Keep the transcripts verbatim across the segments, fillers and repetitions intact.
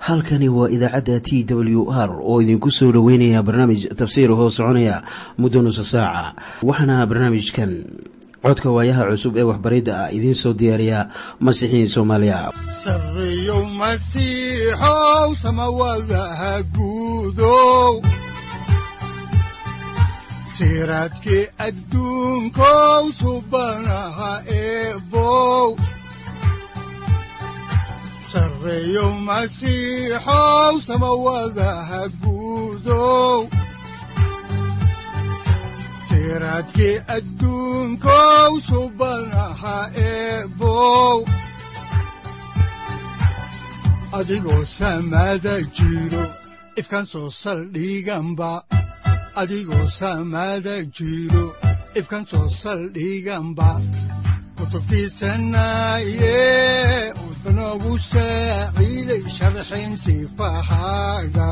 halkani waa idaacadda T W R oo idinku soo dhaweynaya barnaamij tafsiir oo soconaya muddo nusu saaca. Waxaana barnaamijkan codka waayaha cusub ee waxbaridda ah idiin soo diyaariya Masiixiin Soomaaliya. Sareeyo Masiixow samawadaha guudow siraadkii adduunkow subanaha eebow Sareeyo Masiixow samawadaha guudow siraadkii adduunkow subanaha eebow adigoo samada jiro ifkan soo saldhiganba adigoo samada jiro ifkan soo saldhiganba kutubtiisanaye udnogu saaciiday sharxin sifahaaga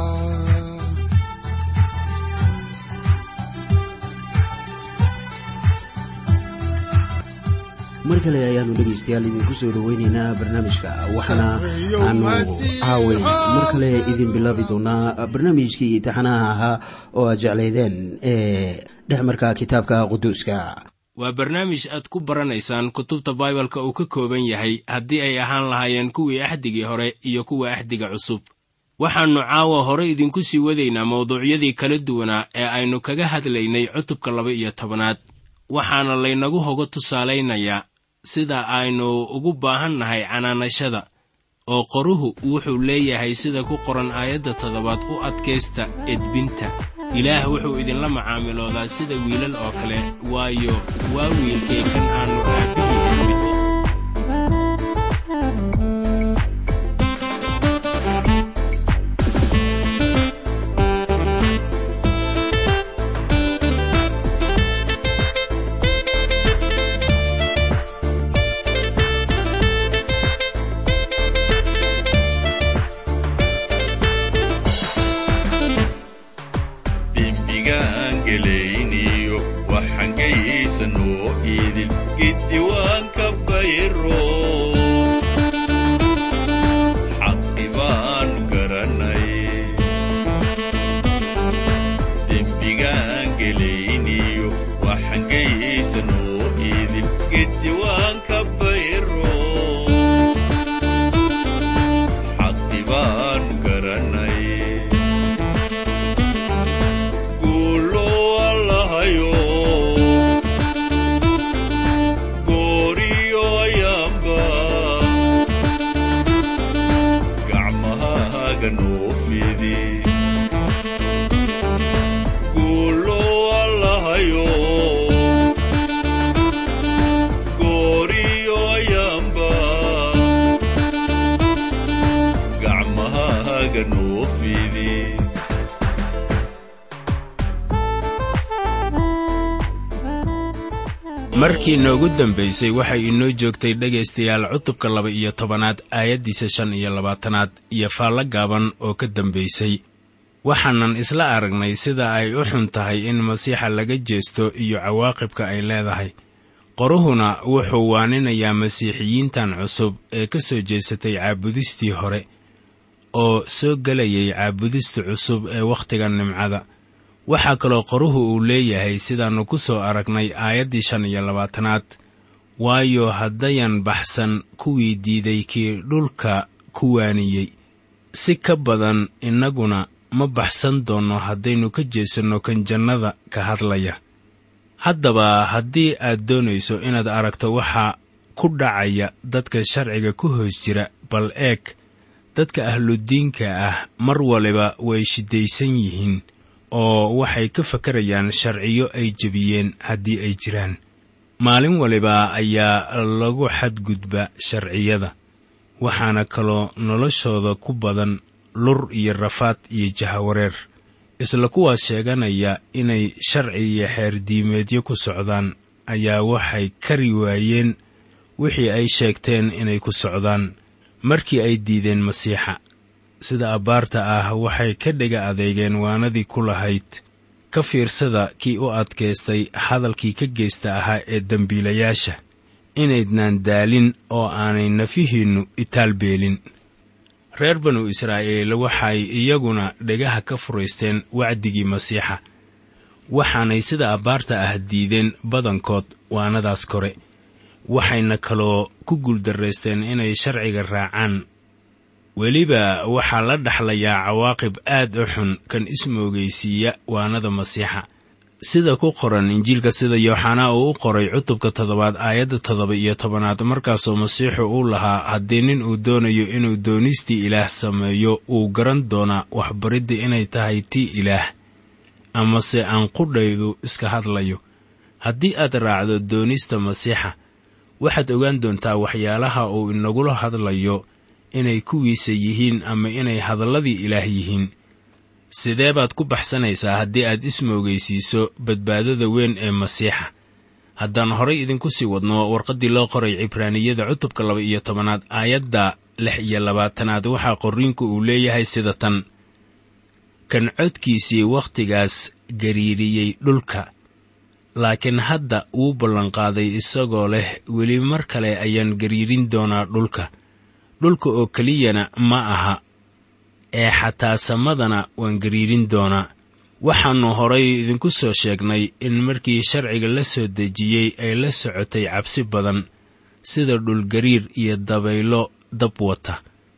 markale ayaanu dhegeystayaal idinku soo dhaweynaynaa barnaamijka waxaana aanu caawin markale idin bilaabi doonaa barnaamijkii taxanaha ahaa oo aad jeclaydeen ee dhexmarka kitaabka quduuska. waa barnaamij aad ku baranaysaan kutubta Baibalka uu ka kooban yahay haddii ay ahaan lahaayeen kuwii axdigii hore iyo kuwa axdiga cusub. waxaannu caawa hore idinku sii wadaynaa mawduucyadii kala duwanaa ee aynu kaga hadlaynay cutubka laba iyo tobanaad waxaana laynagu hoga tusaalaynayaa sida aynu ugu baahannahay canaanashada oo qoruhu wuxuu leeyahay sida ku qoran aayadda toddobaad u adkaysta edbinta. ilaah wuxuu idinla macaamiloodaa sida wiilal oo kale waayo waa wiilkay kan aanu aabbihi edbin. markii noogu dambaysay waxay inoo joogtay dhegaystayaal cutubka laba iyo tobanaad aayaddiisa shan iyo labaatanaad iyo faallo gaaban oo ka dambaysay. waxaanan isla aragnay sida ay u xun tahay in masiixa laga jeesto iyo cawaaqibka ay leedahay. qoruhuna wuxuu waaninayaa masiixiyiintan cusub ee ka soo jeesatay caabudistii hore oo soo gelayay caabudista cusub ee wakhtiga nimcada. waxaa kaloo qoruhu uu leeyahay sidaannu ku soo aragnay aayaddii shan iyo labaatanaad waayo haddayan baxsan kuwii diiday kii dhulka ku waaniyey si ka badan innaguna ma baxsan doonno haddaynu ka jeesanno kan jannada ka hadlaya. haddaba haddii aad doonayso inaad aragto waxa ku dhacaya dadka sharciga ku hoos jira bal eeg dadka ahludiinka ah mar waliba way shiddaysan yihiin oo waxay ka fakarayaan sharciyo ay jebiyeen haddii ay jiraan. maalin waliba ayaa lagu xadgudba sharciyada waxaana kaloo noloshooda ku badan lur iyo rafaad iyo jahawareer. isla kuwaas sheeganaya inay sharci iyo xeerdiimeedyo ku socdaan ayaa waxay kari waayeen wixii ay sheegteen inay ku socdaan markii ay diideen masiixa. sida abbaarta ah waxay ka dhega adeegeen waanadii ku lahayd ka fiirsada kii u adkaystay hadalkii ka geysta ahaa ee dembiilayaasha inaydnaan daalin oo aanay nafihiinnu itaalbeelin. reer banu israa'iil waxay iyaguna dhegaha ka furaysteen wacdigii masiixa, waxaanay sida abbaarta ah diideen badankood waanadaas kore, waxayna kaloo ku guuldarraysteen inay sharciga raacaan. weliba waxaa la dhaxlayaa cawaaqib aad u xun kan ismoogaysiiya waanada masiixa, sida ku qoran injiilka sida yooxanaa uu u qoray cutubka toddobaad aayadda toddoba iyo tobanaad, markaasoo masiixu uu lahaa, haddii nin uu doonayo inuu doonistii ilaah sameeyo, uu garan doonaa waxbaridda inay tahay tii ilaah, amase aan qudhaydu iska hadlayo. haddii aad raacdo doonista masiixa, waxaad ogaan doontaa waxyaalaha uu inagula hadlayo inay kuwiisa yihiin ama inay hadalladii ilaah yihiin. sidee baad ku baxsanaysaa haddii aad ismoogaysiiso badbaadada weyn ee masiixa? haddaan horay idinku sii wadno warqaddii loo qoray cibraaniyada cutubka laba iyo tobanaad aayadda lix iyo labaatanaad, waxaa qorriinku uu leeyahay sida tan: kan codkiisii wakhtigaas gariiriyey dhulka, laakiin hadda wuu ballanqaaday isagoo leh, weli mar kale ayaan gariirin doonaa dhulka. dhulka oo keliyana ma aha, ee xataa samadana waan gariirin doonaa. waxaannu horay idinku soo sheegnay in markii sharciga la soo dejiyey ay la socotay cabsi badan, sida dhulgariir iyo dabaylo dab wata.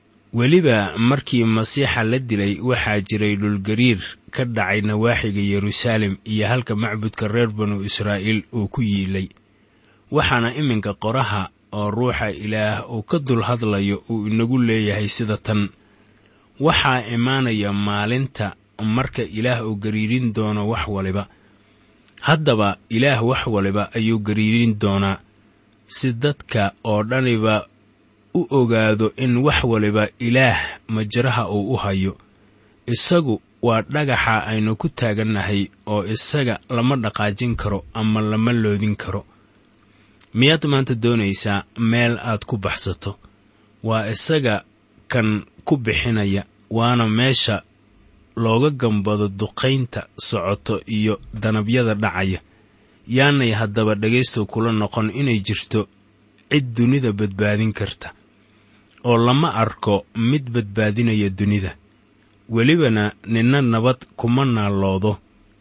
weliba markii masiixa la dilay, waxaa jiray dhulgariir ka dhacay nawaaxiga yeruusaalem iyo halka macbudka reer banu israa'iil uu ku yiilay. waxaana iminka qoraha oo ruuxa ilaah uu ka dul hadlayo uu inagu leeyahay sida tan: waxaa imaanaya maalinta marka ilaah uu gariirin doono wax waliba. haddaba ilaah wax waliba ayuu gariirin doonaa, si dadka oo dhaniba u ogaado in wax waliba ilaah majraha uu u hayo. isagu waa dhagaxa aynu ku taagannahay, oo isaga lama dhaqaajin karo ama lama loodin karo. miyaad maanta doonaysaa meel aad ku baxsato? waa isaga kan ku bixinaya, waana meesha looga gambado duqaynta socoto iyo danabyada dhacaya. yaanay haddaba dhegaystu kula noqon inay jirto cid dunida badbaadin karta, oo lama arko mid badbaadinaya dunida. welibana ninna nabad kuma naalloodo.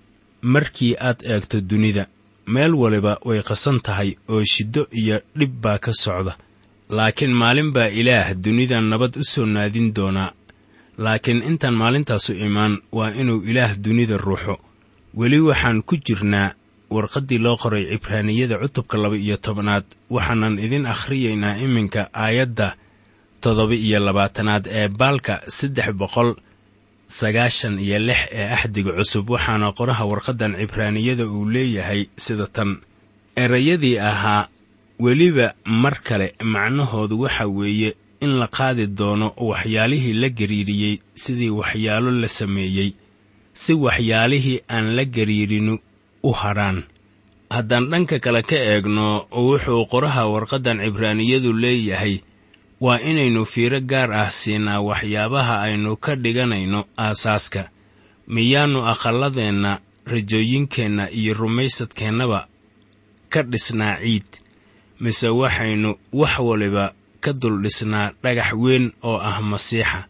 markii aad eegto dunida, meel waliba way qasan tahay oo shiddo iyo dhib baa ka socda. laakiin maalin baa ilaah dunida nabad u soo naadin doonaa. laakiin intaan maalintaasu imaan, waa inuu ilaah dunida ruuxo. weli waxaan ku jirnaa warqaddii loo qoray cibraaniyada cutubka laba iyo tobanaad, waxaanan idin akhriyaynaa iminka aayadda toddoba iyo labaatanaad ee baalka saddex boqol sagaashan iyo lix ee axdiga cusub. waxaana qoraha warqaddan cibraaniyada uu leeyahay sida tan: erayadii ahaa weliba mar kale, macnahoodu waxa weeye in la qaadi doono waxyaalihii la gariiriyey sidii waxyaalo la sameeyey, si waxyaalihii aan la gariirinu u hadhaan. haddaan dhanka kale ka eegno, wuxuu qoraha warqaddan cibraaniyadu leeyahay, waa inaynu fiiro gaar ah siinaa waxyaabaha aynu ka dhiganayno aasaaska. miyaannu aqalladeenna, rajooyinkeenna iyo rumaysadkeennaba ka dhisnaa ciid, mise waxaynu wax waliba ka dul dhisnaa dhagax weyn oo ah masiixa?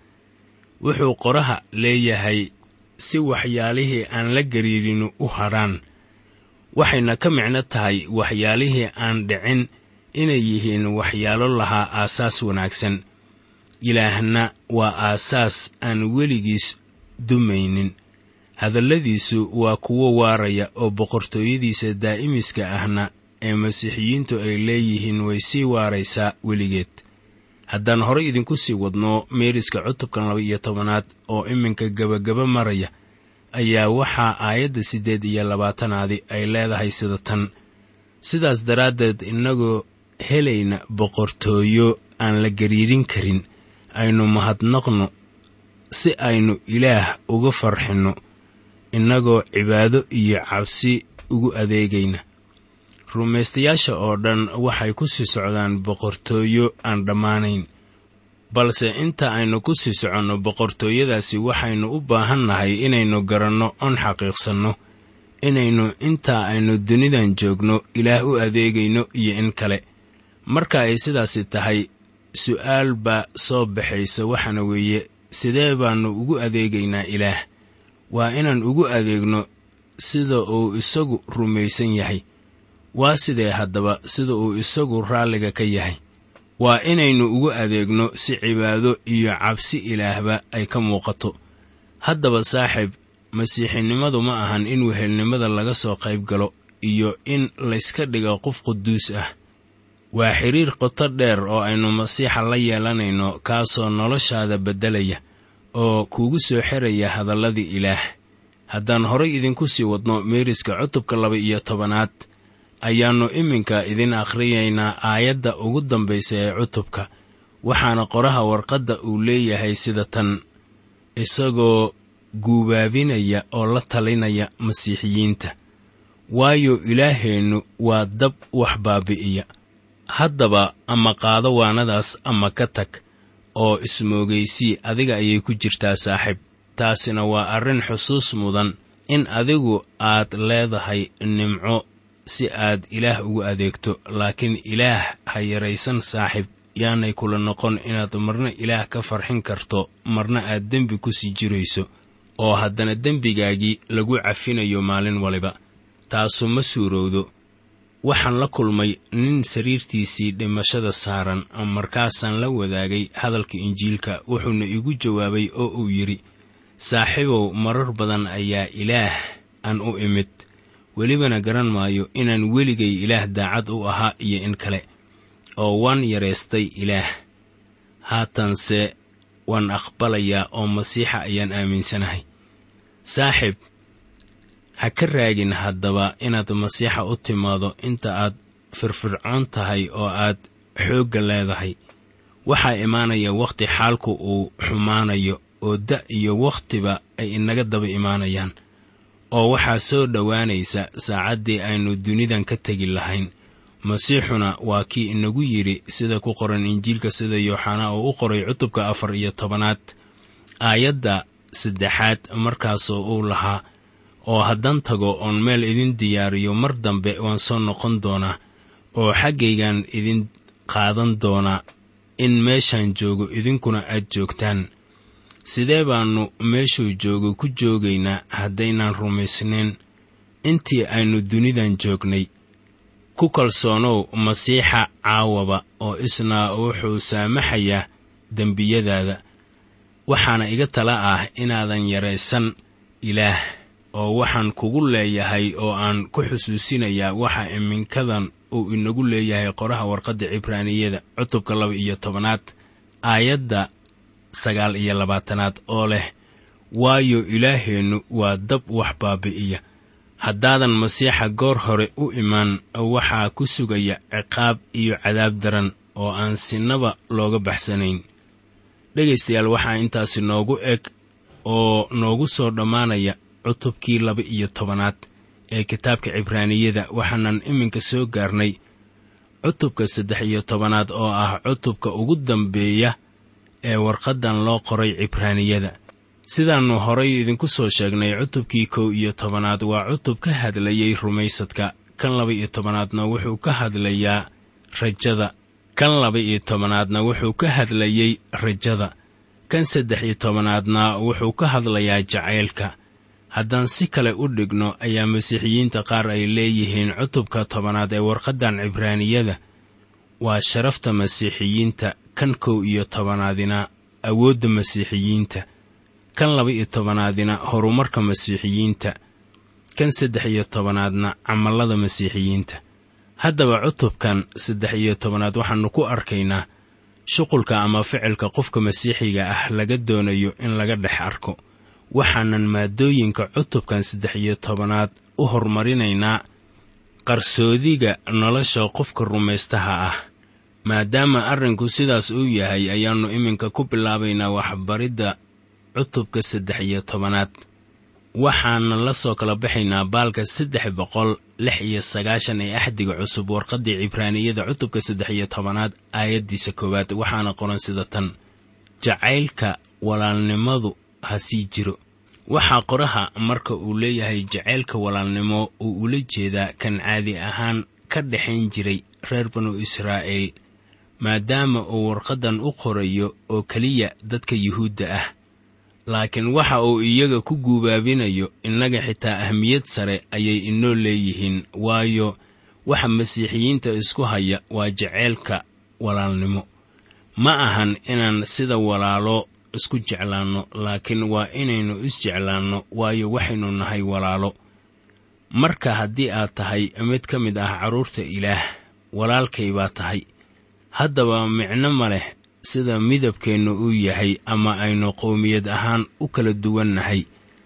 wuxuu qoraha leeyahay, si waxyaalihii aan la gariirinu u hadhaan. waxayna ka micno tahay waxyaalihii aan dhicin inay yihiin waxyaalo lahaa aasaas wanaagsan. ilaahna waa aasaas aan weligiis dumaynin. hadalladiisu waa kuwo waaraya, oo boqortooyadiisa daa'imiska ahna ee masiixiyiintu ay leeyihiin way sii waaraysaa weligeed. haddaan horay idinku sii wadno meeriska cutubkan laba iyo tobanaad oo iminka gebagaba maraya, ayaa waxaa aayadda siddeed iyo labaatanaadi ay leedahay sida tan: sidaas daraaddeed innagoo helayna boqortooyo aan la gariirin karin, aynu mahadnaqno si aynu ilaah uga farxinno, innagoo cibaado iyo cabsi ugu adeegayna. rumaystayaasha oo dhan waxay ku sii socdaan boqortooyo aan dhammaanayn, balse inta aynu ku sii soconno boqortooyadaasi, waxaynu u baahannahay inaynu garanno oon xaqiiqsanno inaynu intaa aynu dunidan joogno ilaah u adeegayno iyo in kale. marka ay sidaasi tahay, su'aal baa soo baxaysa, waxaana weeye sidee baannu ugu adeegaynaa ilaah? waa inaan ugu adeegno sida uu isagu rumaysan yahay. waa sidee haddaba sida uu isagu raalliga ka yahay? waa inaynu ugu adeegno si cibaado iyo cabsi ilaahba ay ka muuqato. haddaba saaxiib, masiixinimadu ma ahan in wehelnimada laga soo qayb galo iyo in layska dhigo qof quduus ah. waa xiriir qoto dheer oo aynu masiixa la yeelanayno, kaasoo noloshaada beddelaya oo kuugu soo xeraya hadalladii ilaah. haddaan horay idinku sii wadno meeriska cutubka laba iyo tobanaad, ayaannu iminka idin akhriyaynaa aayadda ugu dambaysa ee cutubka. waxaana qoraha warqadda uu leeyahay sida tan, isagoo guubaabinaya oo la talinaya masiixiyiinta, waayo ilaaheennu waa dab wax baabi'iya. haddaba ama qaado waanadaas ama ka tag oo ismoogaysii, adiga ayay ku jirtaa saaxiib. taasina waa arrin xusuus mudan in adigu aad leedahay nimco si aad ilaah ugu adeegto. laakiin ilaah ha yaraysan saaxiib, yaanay kula noqon inaad marna ilaah ka farxin karto, marna aad dembi ku sii jirayso, oo haddana dembigaagii lagu cafinayo maalin waliba. taasu ma suurowdo. waxaan la kulmay nin sariirtiisii dhimashada saaran, markaasaan la wadaagay hadalka injiilka. wuxuuna igu jawaabay oo uu yidhi, saaxiibow, marar badan ayaa ilaah aan u imid, welibana garan maayo inaan weligay ilaah daacad u ahaa iyo in kale, oo waan yaraystay ilaah. haatanse waan aqbalayaa oo masiixa ayaan aaminsanahay. saaxiib, ha ka raagin haddaba inaad masiixa u timaado inta aad firfircoon tahay oo aad xoogga leedahay. waxaa imaanaya wakhti xaalku uu xumaanayo, oo da' iyo wakhtiba ay inaga daba imaanayaan, oo waxaa soo dhowaanaysa saacaddii aynu dunidan ka tegi lahayn. masiixuna waa kii inagu yidhi sida ku qoran injiilka sida yooxanaa oo u qoray cutubka afar iyo tobanaad aayadda saddexaad, markaasoo uu lahaa, oo haddaan tago oon meel idin diyaariyo, mar dambe waan soo noqon doonaa oo xaggaygaan idin qaadan doonaa, in meeshaan joogo idinkuna aad joogtaan. sidee baannu meeshuu joogo ku joogaynaa haddaynaan rumaysnayn intii aynu dunidan joognay? ku kalsoonow masiixa caawaba, oo isna wuxuu saamaxayaa dembiyadaada. waxaana iga tala ah inaadan yaraysan ilaah, oo waxaan kugu leeyahay oo aan ku xusuusinayaa waxa iminkadan uu inagu leeyahay qoraha warqadda cibraaniyada cutubka laba iyo tobanaad aayadda sagaal iyo labaatanaad oo leh, waayo ilaaheennu waa dab wax baabi'iya. haddaadan masiixa goor hore u imaan, waxaa ku sugaya ciqaab iyo cadaab daran oo aan sinaba looga baxsanayn. dhegaystayaal, waxaa intaasi noogu eg oo noogu soo dhammaanaya cutubkii laba iyo tobanaad ee kitaabka cibraaniyada. waxaanan iminka soo gaarnay cutubka saddex iyo tobanaad oo ah cutubka ugu dambeeya ee warqaddan loo qoray cibraaniyada. sidaannu horay idinku soo sheegnay, cutubkii kow iyo tobanaad waa cutub ka hadlayay rumaysadka. kan laba iyo tobanaadna wuxuu ka hadlayaa rajada. kan laba iyo tobanaadna wuxuu ka hadlayay rajada. kan saddex iyo tobanaadna wuxuu ka hadlayaa jacaylka. haddaan si kale u dhigno, ayaa masiixiyiinta qaar ay leeyihiin cutubka tobanaad ee warqaddan cibraaniyada waa sharafta masiixiyiinta. kan kow iyo tobanaadina awoodda masiixiyiinta. kan laba iyo tobanaadina horumarka masiixiyiinta. kan saddex iyo tobanaadna camallada masiixiyiinta. haddaba cutubkan saddex iyo tobanaad waxaannu ku arkaynaa shuqulka ama ficilka qofka masiixiga ah laga doonayo in laga dhex arko. waxaanan maadooyinka cutubkan saddex iyo tobanaad u hormarinaynaa qarsoodiga nolosha qofka rumaystaha ah. maadaama arrinku sidaas uu yahay, ayaannu iminka ku bilaabaynaa waxbaridda cutubka saddex iyo tobanaad. waxaana la soo kala baxaynaa baalka saddex boqol lix iyo sagaashan ee axdiga cusub, warqaddii cibraaniyada cutubka saddex iyo tobanaad aayaddiisa koowaad. waxaana qoran sida tan, jacaylka walaalnimadu ha sii jiro. waxaa qoraha marka uu leeyahay jacaylka walaalnimo uu ula jeedaa kan caadi ahaan ka dhexayn jiray reer banu israa'iil maadaama uu warqaddan u qorayo oo keliya dadka yuhuudda ah, laakiin waxa uu iyaga ku guubaabinayo innaga xitaa ahmiyad sare ayay inoo leeyihiin, waayo waxa masiixiyiinta isku haya waa jaceylka walaalnimo. ma ahan inaan sida walaalo isku jeclaanno, laakiin waa inaynu isjeclaanno, waayo waxaynu nahay walaalo. marka haddii aad tahay mid ka mid ah carruurta ilaah, walaalkay baa tahay. haddaba micno ma leh sida midabkeennu uu yahay ama aynu qowmiyad ahaan u kala duwannahay.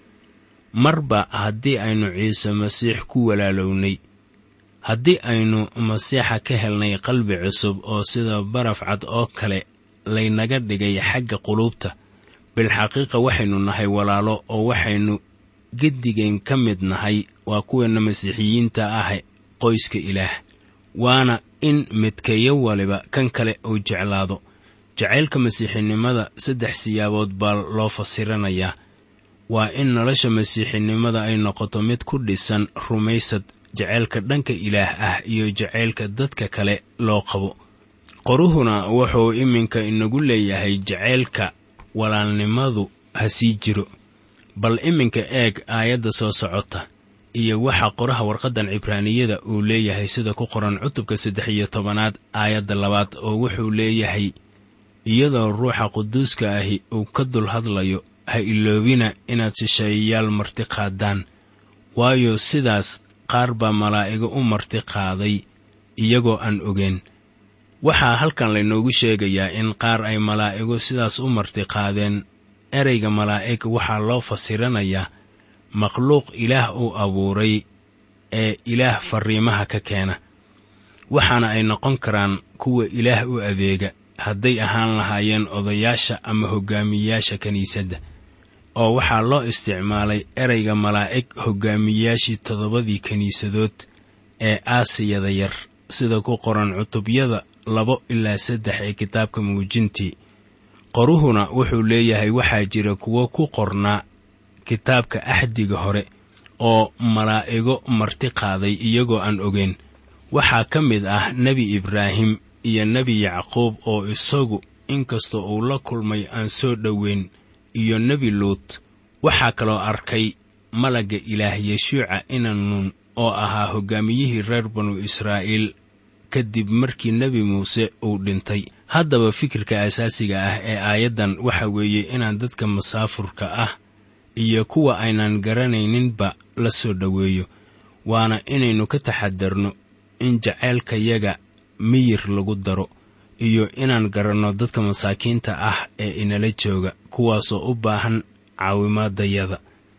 marba haddii aynu ciise masiix ku walaalownay, haddii aynu masiixa ka helnay qalbi cusub oo sida baraf cad oo kale laynaga dhigay xagga quluubta, bilxaqiiqa waxaynu nahay walaalo oo waxaynu geddigeen ka mid nahay waa kuweena masiixiyiinta ah qoyska ilaah. waana in midkeeyo waliba kan kale uu jeclaado. jacaylka masiixinimada saddex siyaabood baa loo fasiranayaa. waa in nolosha masiixinimada ay noqoto mid ku dhisan rumaysad, jacaylka dhanka ilaah ah iyo jacaylka dadka kale loo qabo. qoruhuna wuxuu iminka inagu leeyahay jacaylka walaalnimadu ha sii jiro. bal iminka eeg aayadda soo socota iyo waxa qoraha warqaddan cibraaniyada uu leeyahay sida ku qoran cutubka saddex iyo tobanaad aayadda labaad, oo wuxuu leeyahay, iyadoo ruuxa quduuska ahi uu ka dul hadlayo, ha iloobina inaad shisheeyayaal marti qaadaan, waayo sidaas qaar baa malaa'igo u marti qaaday iyagoo aan ogeen. waxaa halkan laynoogu sheegayaa in qaar ay malaa'igo sidaas u marti qaadeen. ereyga malaa'ig waxaa loo fasiranayaa makhluuq ilaah uu abuuray ee ilaah farriimaha ka keena. waxaana ay noqon karaan kuwa ilaah u adeega, hadday ahaan lahaayeen odayaasha ama hoggaamiyayaasha kiniisadda. oo waxaa loo isticmaalay ereyga malaa'ig hoggaamiyayaashii toddobadii kiniisadood ee aasiyada yar, sida ku qoran cutubyada labo ilaa saddex ee kitaabka muujintii. qoruhuna wuxuu leeyahay waxaa jira kuwo ku qornaa kitaabka axdiga hore oo malaa'igo marti qaaday iyagoo aan ogeyn. waxaa ka mid ah nebi ibraahim iyo nebi yacquub oo isagu inkastoo uu la kulmay aan soo dhoweyn, iyo nebi luut. waxaa kaloo arkay malagga ilaah yeshuuca inanuun oo ahaa hoggaamiyihii reer banu israa'iil kadib markii nebi muuse uu dhintay. haddaba fikirka asaasiga ah ee aayaddan waxa weeye inaan dadka masaafurka ah iyo kuwa aynan garanayninba la soo dhoweeyo. waana inaynu ka taxadarno in jacaylkayaga miyir lagu daro, iyo inaan garanno dadka masaakiinta ah ee inala jooga, kuwaasoo u baahan caawimaadayada.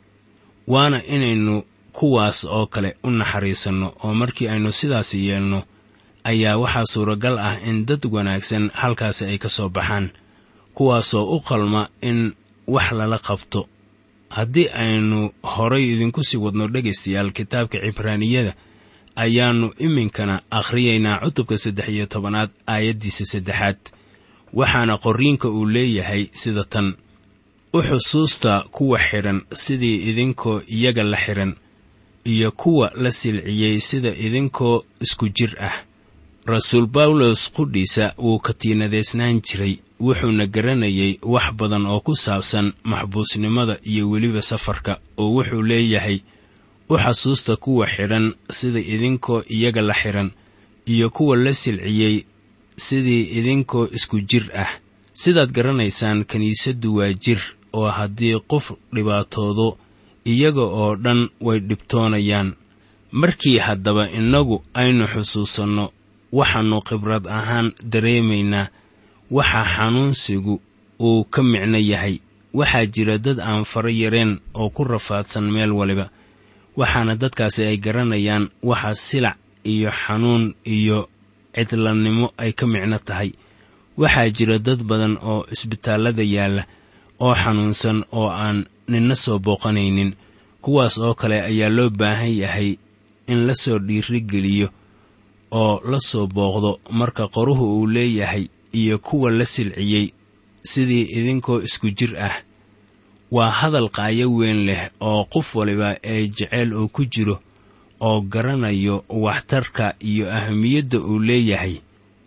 waana inaynu kuwaas oo kale u naxariisanno, oo markii aynu sidaas yeelno ayaa waxaa suuragal ah in dad wanaagsan halkaasi ay ka soo baxaan, kuwaasoo u qalma in wax lala qabto. haddii aynu horay idinku sii wadno dhegaystayaal kitaabka cibraaniyada, ayaannu iminkana akhriyaynaa cutubka saddex iyo tobanaad aayaddiisa saddexaad. waxaana qorriinka uu leeyahay sida tan: u xusuusta kuwa xidhan sidii idinkoo iyaga la xidhan, iyo kuwa la silciyey sida idinkoo isku jir ah. rasuul bawlos qudhiisa wuu katiinadeysnaan jiray, wuxuuna garanayay wax badan oo ku saabsan maxbuusnimada iyo weliba safarka, oo wuxuu leeyahay, u xasuusta kuwa xidhan sida idinkoo iyaga la xidhan, iyo kuwa la silciyey sidii idinkoo isku jir ah. sidaad garanaysaan, kiniisaddu waa jir, oo haddii qof dhibaatoodo, iyaga oo dhan way dhibtoonayaan. markii haddaba innagu aynu xusuusanno, waxaannu khibrad ahaan dareemaynaa waxa xanuunsigu uu ka micno yahay. waxaa jira dad aan fara yareen oo ku rafaadsan meel waliba, waxaana dadkaasi ay garanayaan waxa silac iyo xanuun iyo cidlannimo ay ka micno tahay. waxaa jira dad badan oo isbitaallada yaalla oo xanuunsan oo aan ninna soo booqanaynin. kuwaas oo kale ayaa loo baahan yahay in la soo dhiirigeliyo oo la soo booqdo. marka qoruhu uu leeyahay, iyo kuwa la silciyey sidii idinkoo isku jir ah, waa hadal qaayo weyn leh oo qof waliba ee jeceyl uu ku jiro oo garanayo waxtarka iyo ahmiyadda uu leeyahay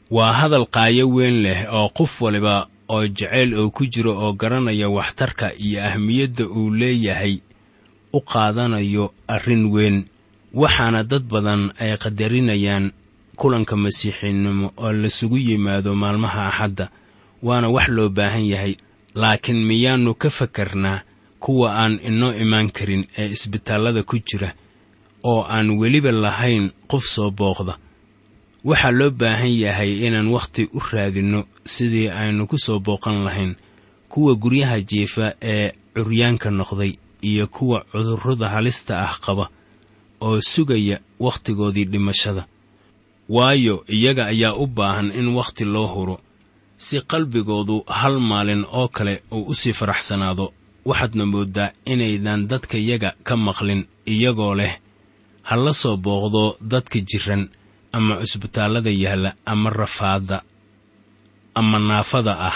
waa hadal qaayo weyn leh oo qof waliba oo jecel oo ku jiro oo garanaya waxtarka iyo ahmiyadda uu leeyahay u qaadanayo arrin weyn. waxaana dad badan ay qadarinayaan kulanka masiixiinimo oo la sugu yimaado maalmaha Axadda, waana wax loo baahan yahay. laakiin miyaanu ka fakarnaa kuwa aan inoo imaan karin ee isbitaallada ku jira oo aan weliba lahayn qof soo booqda? waxaa loo baahan yahay inaan wakhti u raadinno sidii aynu ku soo booqan lahayn kuwa guryaha jiifa ee curyaanka noqday iyo kuwa cudurrada halista ah qaba oo sugaya wakhtigoodii dhimashada. waayo iyaga ayaa u baahan in wakhti loo huro si qalbigoodu hal maalin oo kale uu u sii faraxsanaado. waxaadna mooddaa inaydan dadka yaga ka maqlin iyagoo leh ha la soo booqdo dadka jiran ama cusbitaallada yaalla ama rafaada ama naafada ah.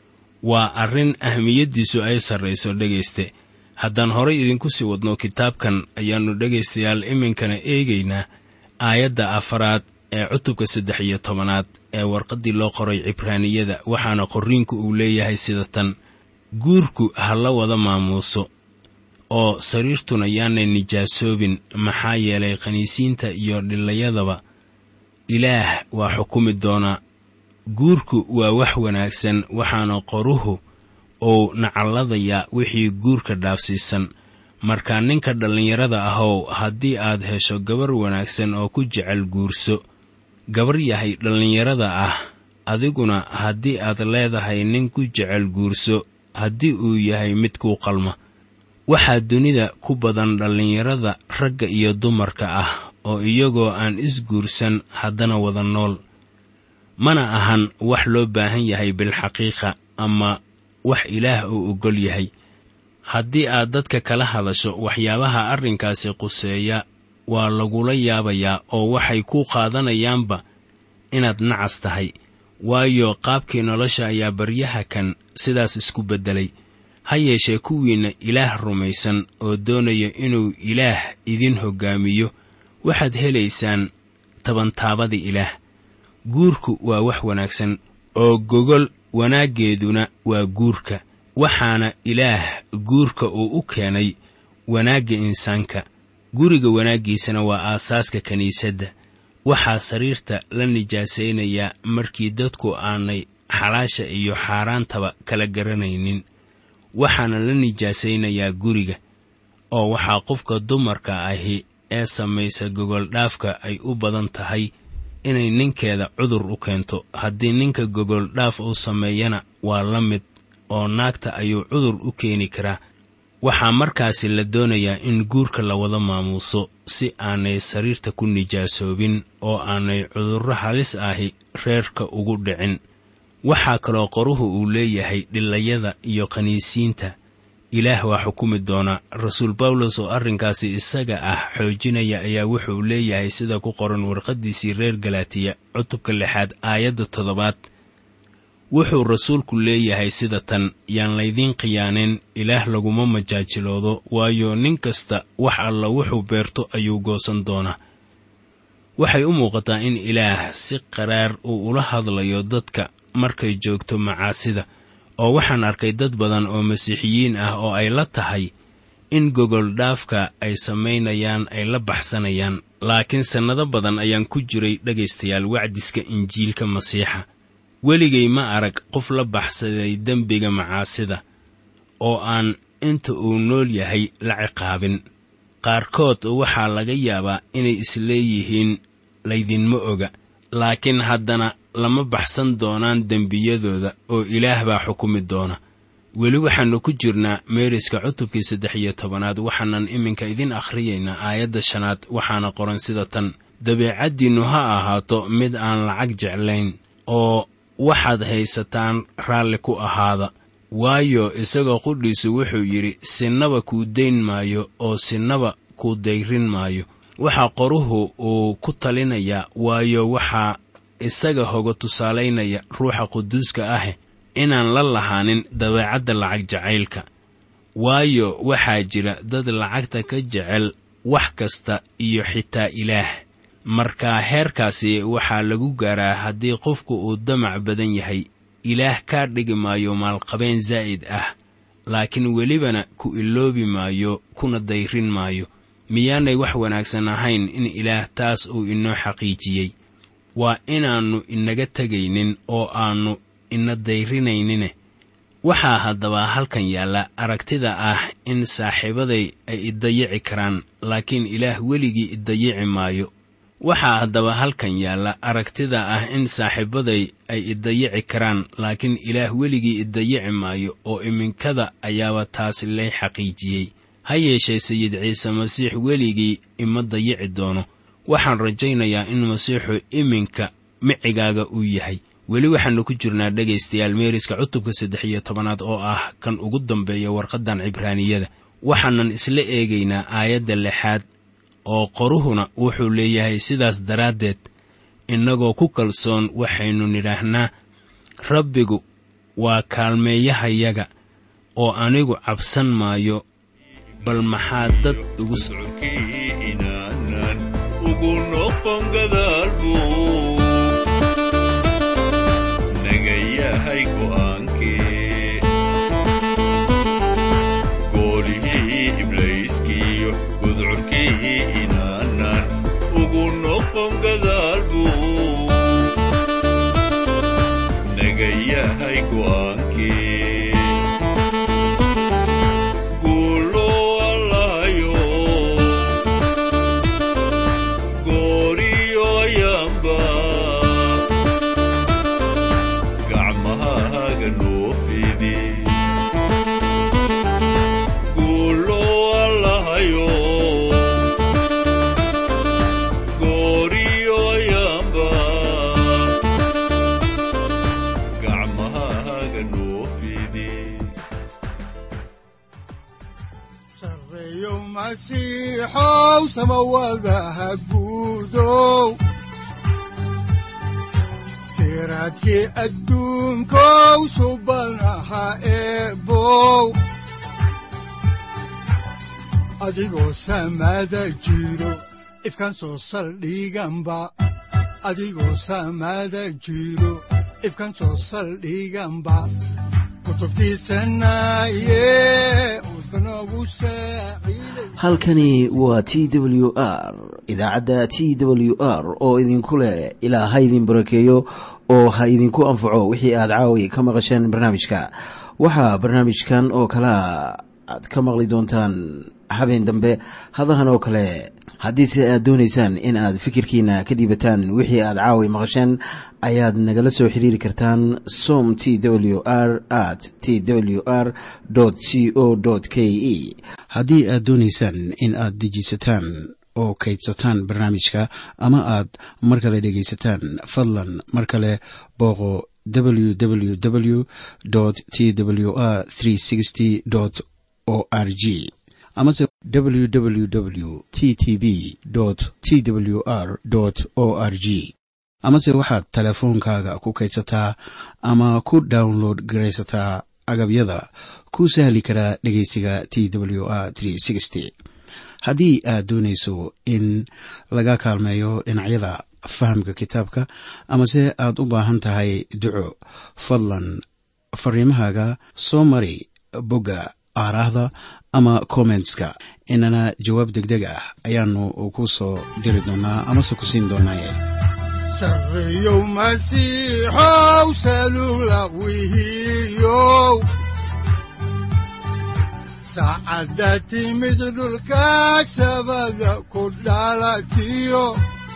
waa arrin ahmiyaddiisu ay sarrayso dhegayste. haddaan horay idinku sii wadno kitaabkan ayaannu dhegaystayaal iminkana eegaynaa aayadda afaraad ee cutubka saddex iyo tobanaad ee warqaddii loo qoray Cibraaniyada. waxaana qorriinku uu leeyahay sida tan: guurku ha la wada maamuuso oo sariirtuna yaanay nijaasoobin, maxaa yeelay khaniisiinta iyo dhilayadaba Ilaah waa xukumi doonaa. guurku waa wax wanaagsan, waxaana qoruhu oo nacalladayaa wixii guurka dhaafsiisan. markaa ninka dhallinyarada ahow, haddii aad hesho gabar wanaagsan oo ku jecel guurso. gabar yahay dhallinyarada ah, adiguna haddii aad leedahay nin ku jecel guurso, haddii uu yahay mid kuu qalma. waxaa dunida ku badan dhallinyarada ragga iyo dumarka ah oo iyagoo aan isguursan haddana wada nool. mana ahan wax loo baahan yahay bilxaqiiqa ama wax Ilaah uu ogol yahay. haddii aad dadka kala hadasho waxyaabaha arrinkaasi quseeya, waa lagula yaabayaa oo waxay ku qaadanayaanba inaad nacas tahay. waayo qaabkii nolosha ayaa baryaha kan sidaas isku beddelay. ha yeeshee kuwiinna Ilaah rumaysan oo doonaya inuu Ilaah idin hoggaamiyo, waxaad helaysaan tabantaabada Ilaah. guurku waa wax wanaagsan oo gogol wanaaggeeduna waa guurka. waxaana Ilaah guurka uu u keenay wanaagga insaanka. guriga wanaaggiisana waa aasaaska kiniisadda. waxaa sariirta la nijaasaynayaa markii dadku aanay xalaasha iyo xaaraantaba kala garanaynin. waxaana la nijaasaynayaa guriga. oo waxaa qofka dumarka ahi ee samaysa gogol dhaafka ay u badan tahay inay ninkeeda cudur u keento. haddii ninka gogol dhaaf uu sameeyana waa la mid oo naagta ayuu cudur u keeni karaa. waxaa markaasi la doonayaa in guurka la wada maamuuso si aanay sariirta ku nijaasoobin oo aanay cudurro halis ahi reerka ugu dhicin. waxaa kaloo qoruhu uu leeyahay dhilayada iyo khaniisiinta Ilaah waa xukumi doona. rasuul Bawlos oo arrinkaasi isaga ah xoojinaya ayaa wuxuu leeyahay sida ku qoran warqaddiisii reer Galaatiya cutubka lixaad aayadda toddobaad. wuxuu rasuulku leeyahay sida tan: yaan laydiin khiyaanin, Ilaah laguma majaajiloodo, waayo nin kasta wax alla wuxuu beerto ayuu goosan doonaa. waxay u muuqataa in Ilaah si qaraar uu ula hadlayo dadka markay joogto macaasida. oo waxaan arkay dad badan oo masiixiyiin ah oo ay la tahay in gogol dhaafka ay samaynayaan ay la baxsanayaan. laakiin sannado badan ayaan ku jiray dhegaystayaal wacdiska injiilka Masiixa. weligay ma arag qof la baxsaday dembiga macaasida oo aan inta uu nool yahay la ciqaabin. qaarkood waxaa laga yaabaa inay isleeyihiin laydinma oga, laakiin haddana lama baxsan doonaan dembiyadooda oo Ilaah baa xukumi doona. weli waxaannu ku jirnaa meeriska cutubkii saddex iyo tobanaad. waxaanan iminka idin akhriyaynaa aayadda shanaad. waxaana qoran sida tan: dabeecaddiinnu ha ahaato mid aan lacag jeclayn, oo waxaad haysataan raalli ku ahaada. waayo isagoo qudhiisu wuxuu yidhi, sinnaba kuu dayn maayo oo sinnaba kuu dayrin maayo. waxaa qoruhu uu ku talinayaa, waayo waxaa isaga hoga tusaalaynaya ruuxa quduuska ah inaan la lahaanin dabeecadda lacag jacaylka. waayo waxaa jira dad lacagta ka jecel wax kasta iyo xitaa Ilaah. marka heerkaasi waxaa lagu gaaraa haddii qofku uu damac badan yahay. ilaah kaa dhigi maayo maalqabeen zaa'id ah, laakiin welibana ku iloobi maayo, kuna dayrin maayo. miyaanay wax wanaagsan ahayn in ilaah taas uu inoo xaqiijiyey? waa inaannu inaga tegaynin oo aannu ina dayrinaynin. waxaa haddaba halkan yaalla aragtida ah in saaxiibaday ay idayici karaan, laakiin ilaah weligii idayici maayo. waxaa haddaba halkan yaalla aragtida ah in saaxiibaday ay idayici karaan, laakiin ilaah weligii idayici maayo, oo iminkada ayaaba taasi lay xaqiijiyey. ha yeeshee sayid ciise masiix weligii ima dayici doono. waxaan rajaynayaa in masiixu iminka micigaaga uu yahay. weli waxaannu ku jirnaa dhegaystayaal meeriska cutubka saddex iyo tobanaad oo ah kan ugu dambeeya warqaddan cibraaniyada. waxaanan isla eegaynaa aayadda lixaad oo qoruhuna wuxuu leeyahay, sidaas daraaddeed innagoo ku kalsoon waxaynu nidhaahnaa, rabbigu waa kaalmeeyahayaga oo anigu cabsan maayo. bal maxaa dad ugu masiixow samawadaha guudow siraadkii adduunkow subanaha eebow adigoo samada jiro ifkan soo saldhiganba adigoo samada jiro ifkan soo saldhiganba halkani waa T W R, idaacadda T W R oo idinku leh ilaa ha idin barakeeyo oo ha idinku anfaco wixii aad caawi ka maqasheen barnaamijka. waxaa barnaamijkan oo kala aad ka maqli doontaan habeen dambe hadahan oo kale. haddiise aad doonaysaan in aad fikirkiina ka dhiibataan wixii aad caawi maqasheen, ayaad nagala soo xiriiri kartaan som T W R at T W R C O K E. haddii aad doonaysaan in aad dejisataan oo kaydsataan barnaamijka ama aad mar kale dhegaysataan, fadlan mar kale booqo w w w T W R three sixty o R G amase w w w t t b t w r o r g. amase waxaad telefoonkaaga ku kaydsataa ama ku download garaysataa agabyada ku sahli karaa dhegaysiga T W R three sixty. haddii aad doonayso in laga kaalmeeyo dhinacyada fahamka kitaabka, amase aad u baahan tahay duco, fadlan fariimahaaga soo mari bogga aaraahda ama commentska, inana jawaab degdeg ah ayaanu ku soo diri doonaa amase ku siin doonaaye. sareeyow masiixow salula wihiyow saacadda timid dhulka sabada ku dhalatiyo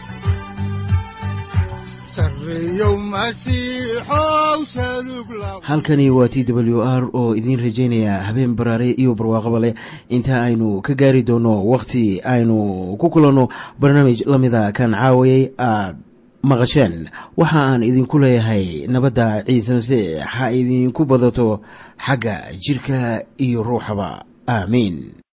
halkani waa T W R oo idiin rajaynaya habeen baraare iyo barwaaqaba leh, inta aynu ka gaari doono wakhti aynu ku kulanno barnaamij la mida kan caawayay aad maqasheen. waxa aan idinku leeyahay nabadda ciise masiix ha idinku badato xagga jirka iyo ruuxaba. aamiin.